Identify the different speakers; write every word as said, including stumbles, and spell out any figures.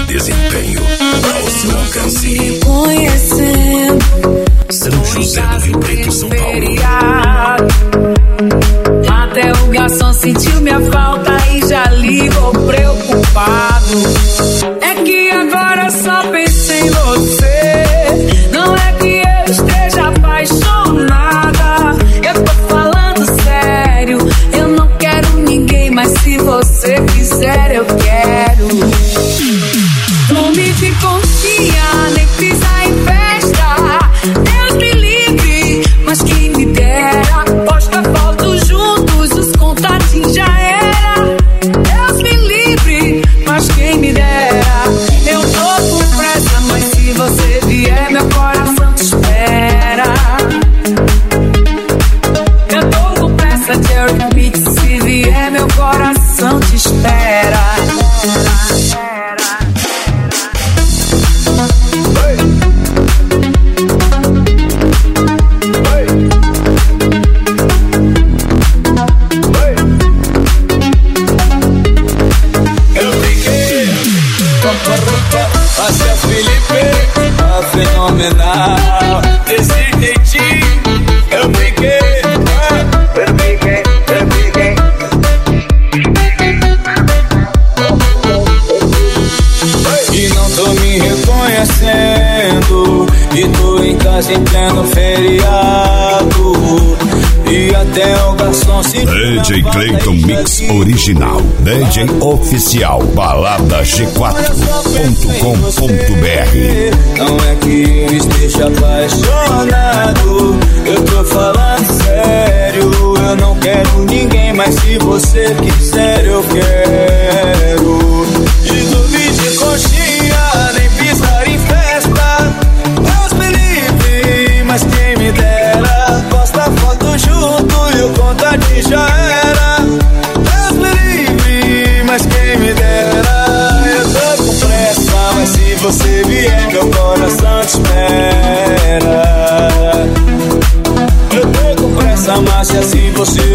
Speaker 1: desempenho ao seu alcance.
Speaker 2: Conhecendo
Speaker 1: São José do Rio Preto, São Paulo.
Speaker 2: Até o garçom sentiu minha falta e já ligou preocupado. É que agora só penso em você. Não é que eu esteja apaixonada. Eu tô falando sério. Eu não quero ninguém, mas se você quiser eu quero. Tome de conchinha, nem pisa em festa. Deus me livre, mas quem me dera. Posta foto juntos, os contatinhos já era. Deus me livre, mas quem me dera. Eu tô com pressa, mas se você vier, meu coração te espera. Eu tô com pressa, Jerry Beat, se vier, meu coração te espera.
Speaker 3: Fenomenal, desse jeitinho eu fiquei, eu fiquei, eu fiquei. E não tô me reconhecendo, e tô em casa em pleno feriado. E até o garçom se
Speaker 1: D J Clayton Mix Original, D J Oficial, balada g quatro ponto com ponto b r.
Speaker 3: Não é que eu esteja apaixonado, eu tô falando sério. Eu não quero ninguém, mas se você quiser eu quero. De dormir de conchinha, nem pisar em festa. Deus me livre, mas quem me dera. Posta foto junto e o contato já era. Deus me livre, mas quem me dera. Eu tô com pressa, mas se você vier, meu coração te espera. Eu tô com pressa, mas se você